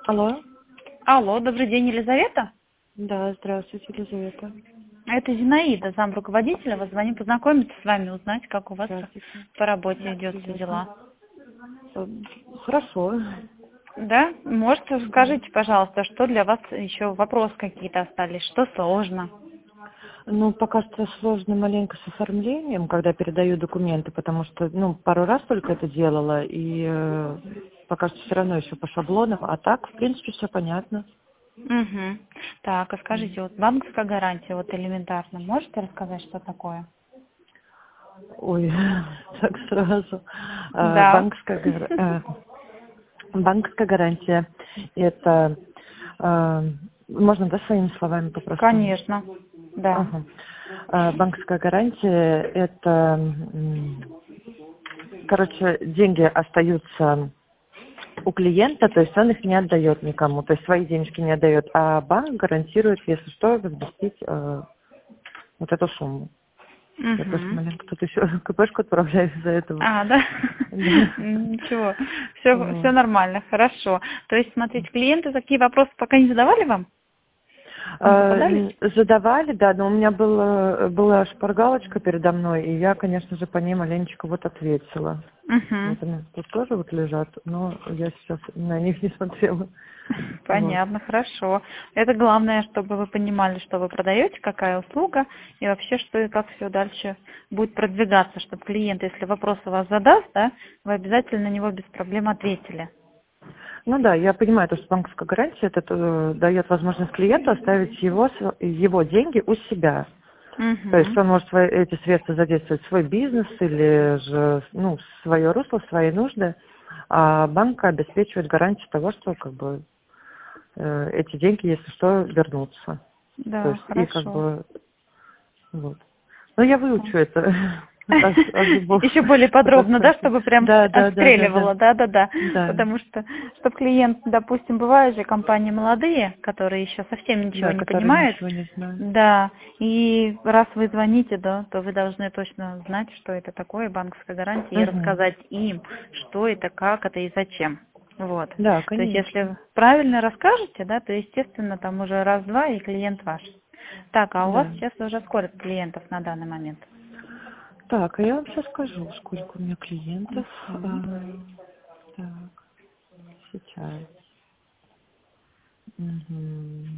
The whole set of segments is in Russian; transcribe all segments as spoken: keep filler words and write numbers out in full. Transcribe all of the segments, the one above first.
Алло. Алло, добрый день, Елизавета. Да, здравствуйте, Елизавета. Это Зинаида, зам руководителя. Вас звоню познакомиться с вами, узнать, как у вас Здравствуйте. по работе идет все Приветствую. дела. Э, Хорошо. Да? Можете, скажите, пожалуйста, что для вас еще вопросы какие-то остались, что сложно? Ну, пока что сложно маленько с оформлением, когда передаю документы, потому что, ну, пару раз только это делала, и э, пока что все равно еще по шаблонам, а так, в принципе, все понятно. Угу. Так, а скажите, вот банковская гарантия, вот элементарно, можете рассказать, что такое? Ой, так сразу. Э, Да. Банковская, гар- э, банковская гарантия– это, э, можно, да, своими словами по-простому? Конечно, да. Ага. А, Банковская гарантия– это, м, короче, деньги остаются у клиента, то есть он их не отдает никому, то есть свои денежки не отдает, а банк гарантирует, если что, возместить э, вот эту сумму. Я просто Угу. маленько тут еще КПшку отправляю из-за этого. А, да? Да. Ничего, все, все Вот. нормально, хорошо. То есть, смотрите, клиенты такие вопросы пока не задавали вам? Не А, попадались? н- Задавали, да, но у меня была, была шпаргалочка передо мной, и я, конечно же, по ней маленечко вот ответила. Угу. Вот они тут тоже вот лежат, но я сейчас на них не смотрела. Вот. Понятно, хорошо. Это главное, чтобы вы понимали, что вы продаете, какая услуга, и вообще, что и как все дальше будет продвигаться, чтобы клиент, если вопрос у вас задаст, да, вы обязательно на него без проблем ответили. Ну да, я понимаю, то, что банковская гарантия это э, дает возможность клиенту оставить его, св- его деньги у себя. То есть Угу. он может свои, эти средства задействовать в свой бизнес или же ну, в свое русло, в свои нужды, а банк обеспечивает гарантию того, что как бы э, эти деньги, если что, вернутся. То Да, есть и как хорошо. бы вот. Ну я выучу это от, от зубов Еще более подробно, да, потихоньку. чтобы прям Да, да, да, да, да. отстреливала, да, да, да. Да, Потому что, чтобы клиент, допустим, бывают же компании молодые, которые еще совсем ничего да, не которые понимают, ничего не знают. да, и раз вы звоните, да, то вы должны точно знать, что это такое банковская гарантия, и Угу. рассказать им, что это, как это и зачем. Вот. Да, То есть, конечно. если правильно расскажете, да, то, естественно, там уже раз-два, и клиент ваш. Так, а у вас Да. сейчас уже сколько клиентов на данный момент? Так, а я вам сейчас скажу, сколько у меня клиентов. Мгм. А, так, сейчас. Мгм.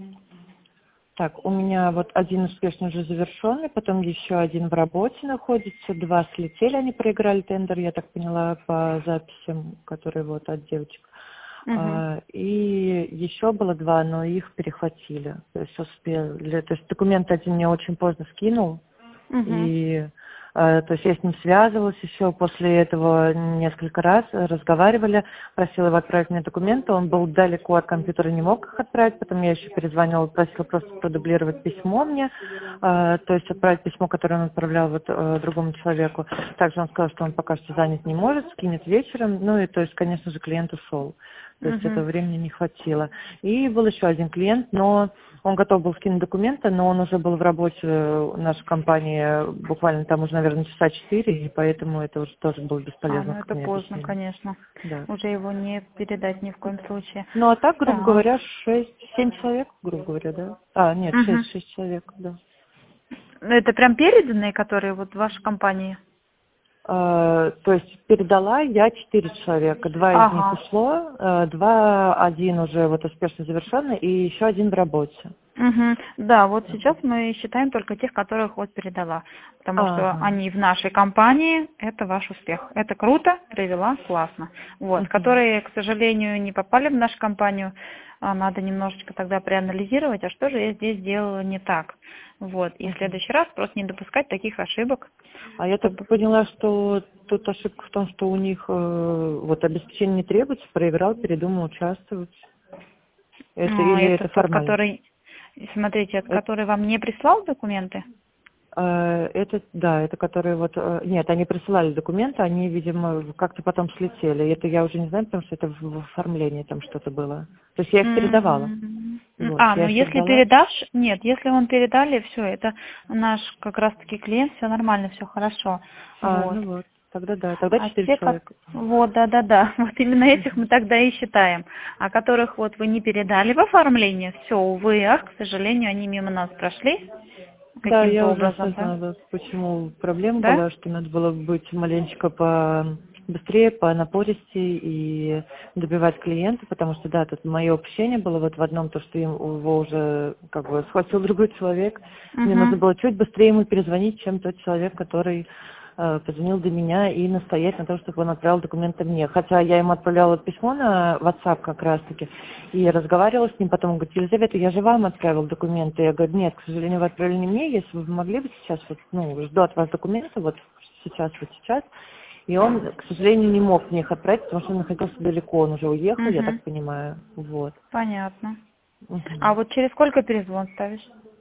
Так, у меня вот один успешно уже завершенный, потом еще один в работе находится, два слетели, они проиграли тендер, я так поняла, по записям, которые вот от девочек. Мгм. А, и еще было два, но их перехватили. То есть успели. То есть документ один мне очень поздно скинул, Мгм. и э, то есть я с ним связывалась еще после этого несколько раз, э, разговаривали, просила его отправить мне документы, он был далеко от компьютера, не мог их отправить, потом я еще перезвонила, просила просто продублировать письмо мне, э, то есть отправить письмо, которое он отправлял вот э, другому человеку. Также он сказал, что он пока что занят не может, скинет вечером, ну и то есть, конечно же, клиент ушел. То есть этого Мгм. времени не хватило. И был еще один клиент, но он готов был скинуть документы, но он уже был в работе в нашей компании буквально там уже, наверное, часа четыре, и поэтому это уже тоже было А, бесполезно ну как это мне поздно, объяснили. конечно. Да. Уже его не передать ни в коем случае. Ну а так, грубо Так. говоря, шесть, семь человек, грубо говоря, да? А, нет, Мгм. шесть, шесть человек, да. Ну, это прям переданные, которые вот в вашей компании? А, то есть передала я четыре человека, два из них Ага. ушло, э, два, один уже вот успешно завершенный, и еще один в работе. Мгм. Да, вот сейчас мы считаем только тех, которых вот передала, потому что Ага. они в нашей компании, это ваш успех. Это круто, привела, классно. Вот, Мгм. которые, к сожалению, не попали в нашу компанию, а, надо немножечко тогда проанализировать, а что же я здесь делала не так. Вот, и в Мгм. следующий раз просто не допускать таких ошибок, А я так чтобы... поняла, что тут ошибка в том, что у них э, вот обеспечение не требуется, проиграл, передумал участвовать. Это А, или это это тот, формально? который, смотрите, это Это, который вам не прислал документы? э, это да, это которые вот э, нет, они присылали документы, они, видимо, как-то потом слетели. Это я уже не знаю, потому что это в, в оформлении там что-то было. То есть я их передавала. М, Вот, А, я ну их если передала. передашь, нет, если он передали, все, это наш как раз-таки клиент, все нормально, все хорошо. А, Вот. ну вот. тогда да, тогда А четыре те, как... человека. Вот, да-да-да, вот именно этих мы тогда и считаем. А которых вот вы не передали в оформление, все, увы и ах, к сожалению, они мимо нас прошли Да, я каким-то уже образом, да? осознала, почему проблема Да? была, что надо было быть маленечко по быстрее, по напористее и добивать клиента, потому что, да, тут мое упущение было вот в одном, то, что его уже как бы схватил другой человек. Мне нужно Угу. было чуть быстрее ему перезвонить, чем тот человек, который э, позвонил до меня, и настоять на том, чтобы он отправил документы мне. Хотя я ему отправляла письмо на WhatsApp как раз-таки, и разговаривала с ним, потом он говорит: Елизавета, я же вам отправил документы. Я говорю: нет, к сожалению, вы отправили не мне, если вы могли бы сейчас, вот, ну, жду от вас документы, вот сейчас, вот сейчас. И он, к сожалению, не мог мне их отправить, потому что он находился далеко, он уже уехал, я Угу. так понимаю, вот. Понятно. А Мгм. вот через сколько перезвон ставишь?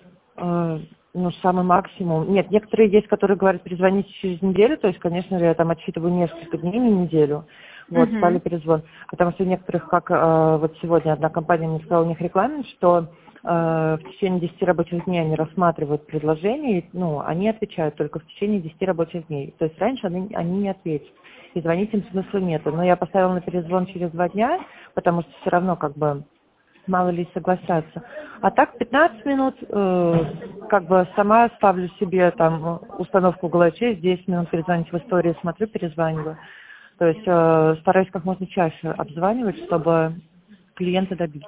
Э, Ну, самый максимум. Нет, некоторые есть, которые говорят перезвоните через неделю, то есть, конечно, я там отсчитываю несколько дней, не неделю. Вот, стали Угу. перезвон. Потому что у некоторых, как э, вот сегодня одна компания мне сказала, у них регламент, что э, в течение десяти рабочих дней они рассматривают предложение, и, ну, они отвечают только в течение десяти рабочих дней. То есть раньше они, они не ответят. И звонить им смысла нет. Но я поставила на перезвон через два дня, потому что все равно как бы мало ли согласятся. А так пятнадцать минут, э, как бы сама ставлю себе там установку в голове, через десять минут перезвонить в истории, смотрю, перезваниваю. То есть э, стараюсь как можно чаще обзванивать, чтобы клиента добить.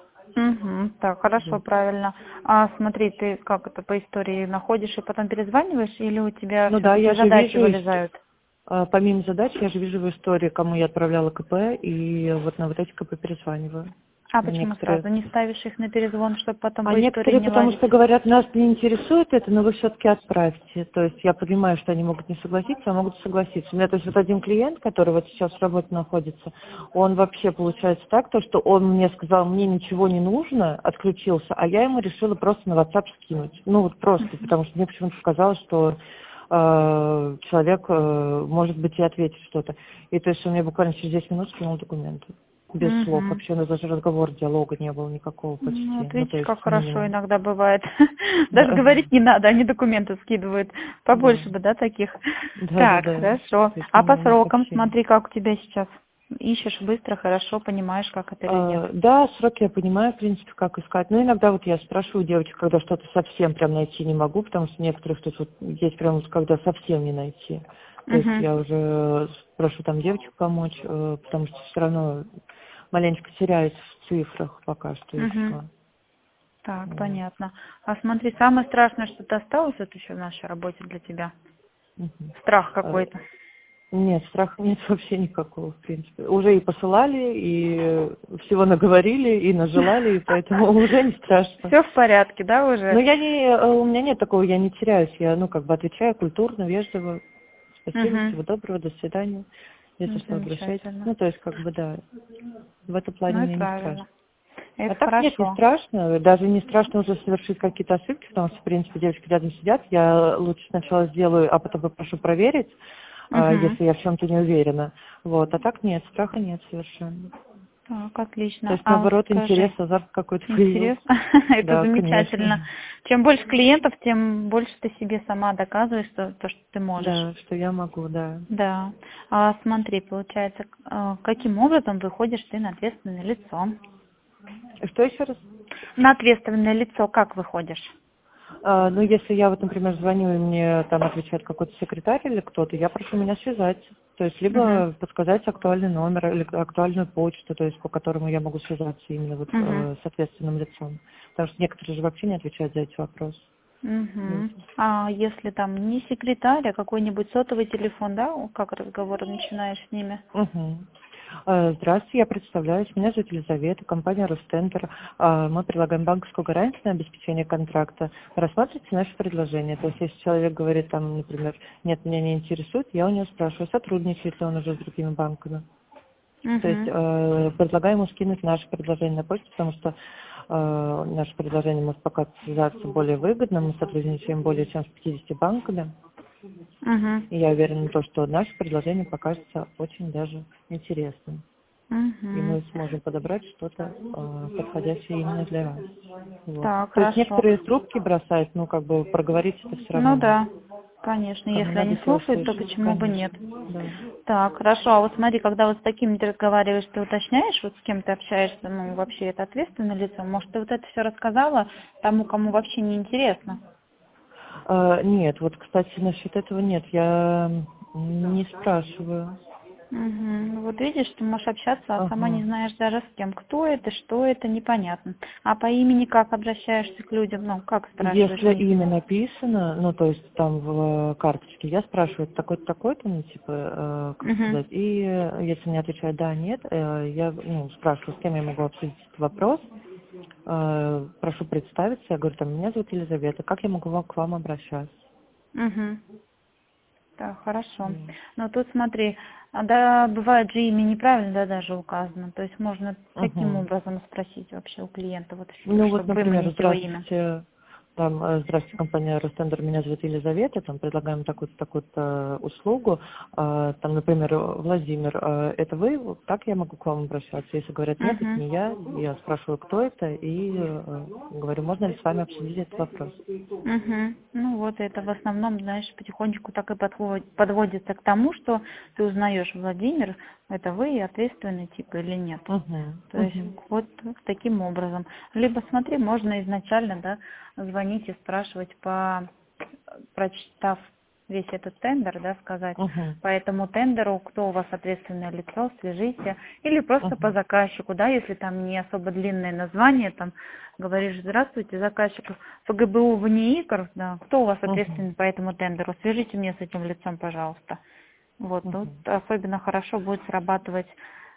Угу. Так, хорошо, Вот. правильно. А смотри, ты как это по истории находишь и потом перезваниваешь, или у тебя Ну да, все-таки я же задачи вижу, ист- вылезают? э, помимо задач, я же вижу в истории, кому я отправляла КП, и вот на вот эти КП перезваниваю. А почему Некоторые сразу не ставишь их на перезвон, чтобы потом А по истории некоторые, не потому лазить? что говорят, нас не интересует это, но вы все-таки отправьте. То есть я понимаю, что они могут не согласиться, а могут согласиться. У меня, то есть вот один клиент, который вот сейчас в работе находится, он вообще получается так, то, что он мне сказал, мне ничего не нужно, отключился, а я ему решила просто на WhatsApp скинуть. Ну вот просто, потому что мне почему-то показалось, что э, человек, э, может быть, и ответит что-то. И то есть он мне буквально через десять минут скинул документы. Без слов. Угу. Вообще у нас даже разговор, диалога не было никакого Ну, почти. вот Ну, то видите, есть как хорошо минимум. иногда бывает. Даже Да, говорить не надо, они документы скидывают. да, Побольше бы, да, таких. да, да, Так, да. хорошо. То есть А по минимум срокам, сообщений. смотри, как у тебя сейчас? Ищешь быстро, хорошо, понимаешь, как это или нет? А, да, сроки я понимаю, в принципе, как искать. Но иногда вот я спрашиваю девочек, когда что-то совсем прям найти не могу, потому что некоторых тут вот есть прям вот, когда совсем не найти. То есть Угу. я уже прошу там девочек помочь, э, потому что все равно маленечко теряюсь в цифрах пока что и Угу. все. Так, Вот. понятно. А смотри, самое страшное, что-то осталось вот еще в нашей работе для тебя? Мгм. Страх Э, какой-то? Нет, страха нет вообще никакого, в принципе. Уже и посылали, и всего наговорили, и нажелали, и поэтому уже не страшно. Все в порядке, да, Но уже? я не, э, у меня нет такого, я не теряюсь, я, ну, как бы отвечаю культурно, вежливо. Спасибо, Угу. всего доброго, до свидания. Если Ну, что, обращайтесь. замечательно. Ну, то есть, как бы, да, в этом плане Ну и мне не страшно. правильно. А Это так нет, не хорошо. страшно. Даже не страшно уже совершить какие-то ошибки, потому что, в принципе, девочки рядом сидят. Я лучше сначала сделаю, а потом попрошу проверить, а, Угу. если я в чем-то не уверена. Вот. А так нет, страха нет совершенно. Так, То отлично. есть, А вот наоборот, интерес, скажи, азарт какой-то появился. интересно, это Да, замечательно. конечно. Чем больше клиентов, тем больше ты себе сама доказываешь что, то, что ты можешь. Да, что я могу, да. Да. А смотри, получается, к- а, каким образом выходишь ты на ответственное лицо? Что еще раз? На ответственное лицо как выходишь? А, ну, если я вот, например, звоню, и мне там отвечает какой-то секретарь или кто-то, я прошу меня связать. То есть, Угу. либо подсказать актуальный номер или актуальную почту, то есть, по которому я могу связаться именно вот Угу. э, с ответственным лицом. Потому что некоторые же вообще не отвечают за эти вопросы. Вот. Угу. А если там не секретарь, а какой-нибудь сотовый телефон, да, как разговор начинаешь с ними? Мгм. Э, Здравствуйте, я представляюсь. Меня зовут Елизавета, компания Ростендер. Э, Мы предлагаем банковскую гарантию на обеспечение контракта. Рассмотрите наше предложение. То есть, если человек говорит, там, например, нет, меня не интересует, я у него спрашиваю, сотрудничает ли он уже с другими банками. То есть Угу. э, предлагаем ему скинуть наше предложение на почту, потому что э, наше предложение может показаться более выгодным. Мы сотрудничаем более чем с пятьюдесятью банками. Угу. И я уверена в том, что наше предложение покажется очень даже интересным. И Угу. мы сможем подобрать что-то э, подходящее именно для вас. Вот. Так, То есть хорошо. некоторые трубки бросают, ну как бы проговорить это все равно Ну нет. да. Конечно, Кому если надо, они те слушают, то услышат, почему бы нет? конечно. Да. Так, хорошо. А вот смотри, когда вот с такими ты разговариваешь, ты уточняешь, вот с кем ты общаешься, ну, вообще это ответственное лицо? Может, ты вот это все рассказала тому, кому вообще не интересно? А, нет, вот, кстати, насчет этого нет, я не спрашиваю. Угу. Вот видишь, ты можешь общаться, а сама не Ага. знаешь даже с кем. Кто это, что это, непонятно. А по имени как обращаешься к людям? Ну, как спрашиваешь Если имя? имя написано, ну, то есть там в карточке, я спрашиваю, такой-то, такой-то, ну, типа, э, как Угу. сказать, и э, если мне отвечают да, нет, э, я, ну, спрашиваю, с кем я могу обсудить этот вопрос, э, прошу представиться, я говорю, там, меня зовут Елизавета, как я могу вам- к вам обращаться? Угу. Так, хорошо. Вот. Но тут смотри, а, да, бывает же имя неправильно, да, даже указано. То есть можно каким Мгм. образом спросить вообще у клиента, вот, Ну вот, чтобы например, выманить его имя. здравствуйте, там, э, здравствуйте, компания Ростендер, меня зовут Елизавета, там, предлагаем такую-то, такую-то услугу, а, там, например, Владимир, а, это вы, Вот так я могу к вам обращаться? Если говорят, нет, это Угу. не я, я спрашиваю, кто это, и э, говорю, можно ли с вами обсудить этот вопрос? Угу. Ну вот это в основном, знаешь, потихонечку так и подводит, подводится к тому, что ты узнаешь, Владимир, это вы ответственный тип или нет. Угу, То есть угу, вот таким образом. Либо смотри, можно изначально, да, звонить и спрашивать по, прочитав весь этот тендер, да, сказать, угу, по этому тендеру, кто у вас ответственное лицо, свяжите, или просто по угу, заказчику, да, если там не особо длинное название, там, говоришь, здравствуйте, заказчик ФГБУ вне игр, да, кто у вас угу, ответственный по этому тендеру, свяжите меня с этим лицом, пожалуйста. Вот, тут угу, особенно хорошо будет срабатывать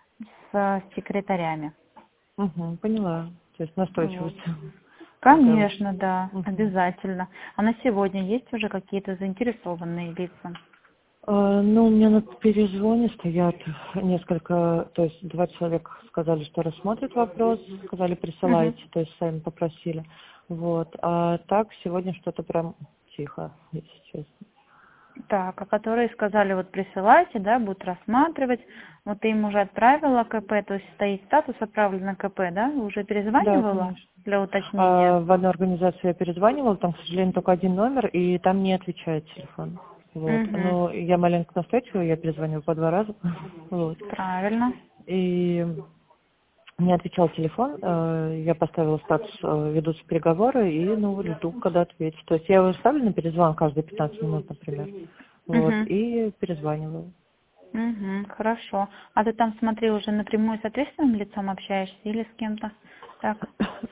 с секретарями. угу, поняла, то есть Вот. настойчивость такая вот. Конечно, да, Мгм. обязательно. А на сегодня есть уже какие-то заинтересованные лица? А, Ну, у меня на перезвоне стоят несколько, то есть два человека сказали, что рассмотрят вопрос, сказали Мгм. присылайте, то есть сами попросили. Вот. А так сегодня что-то прям тихо, если честно. Так, а которые сказали, вот присылайте, да, будут рассматривать. Вот ты им уже отправила КП, то есть стоит статус отправлен на КП, да? Уже Да, перезванивала конечно. для уточнения? А, в одну организацию я перезванивала, там, к сожалению, только один номер, и там не отвечает телефон. Вот. Угу. Но я маленько настойчивая, я перезвонила по два раза. Вот. Правильно. И не отвечал телефон, э, я поставила статус, э, ведутся переговоры, и, ну, жду, когда ответит. То есть я его ставлю на перезвон каждые пятнадцать минут, например, вот, Угу. и перезваниваю. Угу. Хорошо. А ты там, смотри, уже напрямую с ответственным лицом общаешься или с кем-то? Так.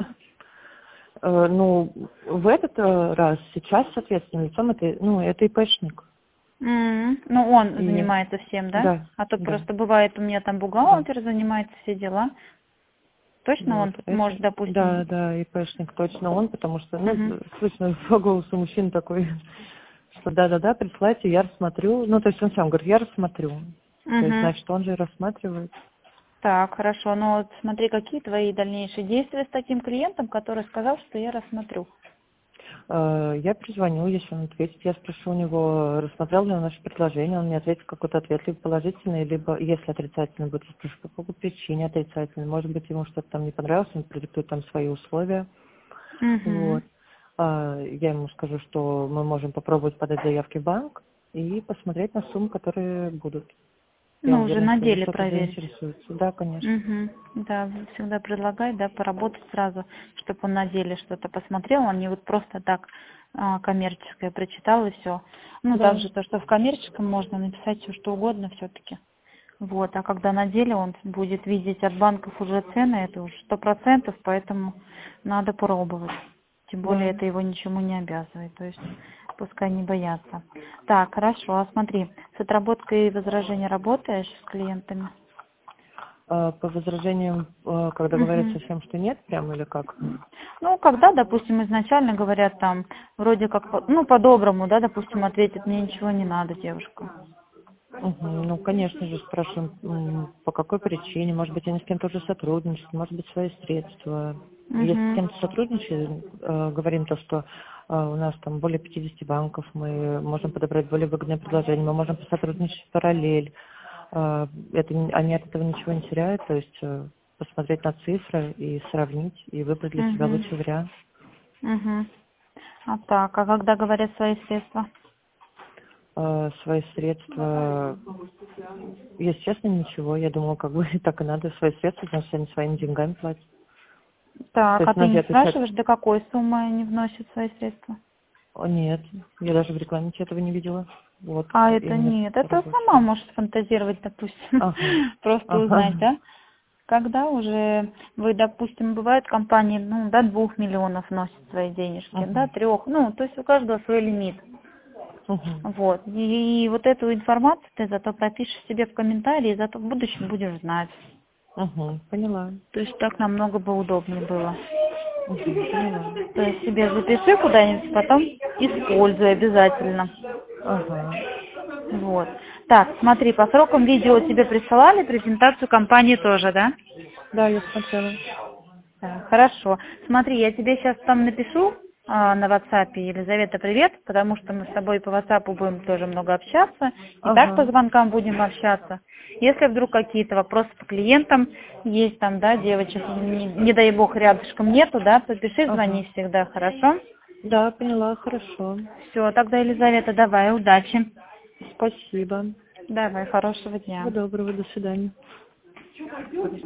Э, Ну, в этот э, раз сейчас, соответственно, лицом это, ну, это ИПшник. М, Ну, он И занимается всем, да? да, А то да, просто бывает у меня там да. бухгалтер занимается все дела. Точно Вот, он это, может, допустим. да, да, ИПшник точно он, потому что, ну, Угу. слышно по голосу мужчин такой, что да-да-да, присылайте, я рассмотрю. Ну, то есть он сам говорит, я рассмотрю. То есть, Угу. значит, он же и рассматривает. Так, хорошо. Но вот смотри, какие твои дальнейшие действия с таким клиентом, который сказал, что я рассмотрю. Э, Я перезвоню, если он ответит, я спрошу у него, рассмотрел ли он наше предложение, он мне ответит какой-то ответ, либо положительный, либо, если отрицательный будет, я спрошу, по какой причине отрицательный. Может быть, ему что-то там не понравилось, он продиктует там свои условия. Угу. Вот. А, Я ему скажу, что мы можем попробовать подать заявки в банк и посмотреть на суммы, которые будут. Я Ну, уже уверена, на что он деле что-то проверить. заинтересуется. Да, конечно. Угу. Да, всегда предлагай, да, поработать сразу, чтобы он на деле что-то посмотрел, а не вот просто так а, коммерческое прочитал и все. Ну, Да. также то, что в коммерческом можно написать все что угодно все-таки. Вот, а когда на деле он будет видеть от банков уже цены, это уже сто процентов, поэтому надо пробовать. Тем более Да. это его ничему не обязывает, то есть пускай не боятся. Так, хорошо, а смотри, с отработкой возражений работаешь с клиентами? А по возражениям, э, когда говорят Мгм. совсем, что нет, прям или как? Ну, когда, допустим, изначально говорят там, вроде как, по- ну, по-доброму, да, допустим, ответит, мне ничего не надо, девушка. Мгм. Ну, конечно же, спрашиваем, м, по какой причине, может быть, они с кем-то уже сотрудничают, может быть, свои средства. Если с Угу. кем-то сотрудничаем, э, говорим то, что э, у нас там более пятидесяти банков, мы можем подобрать более выгодное предложение, мы можем посотрудничать в параллель. Э, Это, не- они от этого ничего не теряют, то есть э, посмотреть на цифры и сравнить, и выбрать для себя лучший Угу. вариант. Угу. А так, а когда говорят свои средства? э, свои средства. Если честно, ничего. Я думала, как бы так и надо. Свои средства, значит, они своими деньгами платят. Так, То а есть ты не многие отвечают, спрашиваешь, до какой суммы они вносят свои средства? «О, нет, я даже в рекламите этого не видела. Вот А это именно нет, по это работе. сама может фантазировать, допустим, Ага, просто узнать, ага. да? Когда уже вы, допустим, бывают компании, ну, до двух миллионов вносят свои денежки, до Угу. трех, ну, то есть у каждого свой лимит. Угу. Вот. И, и вот эту информацию ты зато пропишешь себе в комментарии, зато в будущем будешь знать. Угу. Поняла. То есть так намного бы удобнее было. Угу. Поняла. То есть себе запиши куда-нибудь, потом используй обязательно. Ага. Вот. Так, смотри, по срокам видео тебе присылали, презентацию компании тоже, да? Да, я смотрела. Да, хорошо. Смотри, я тебе сейчас там напишу а, на WhatsApp, Елизавета, привет, потому что мы с тобой по WhatsApp будем тоже много общаться, и так по Ага. звонкам будем общаться. Если вдруг какие-то вопросы по клиентам есть там, да, девочек, не, не дай бог рядышком нету, да, то пиши, звони Ага. всегда, хорошо? Да, поняла, хорошо. Все, тогда, Елизавета, давай, удачи. Спасибо. Давай, хорошего Всего дня. доброго, до свидания.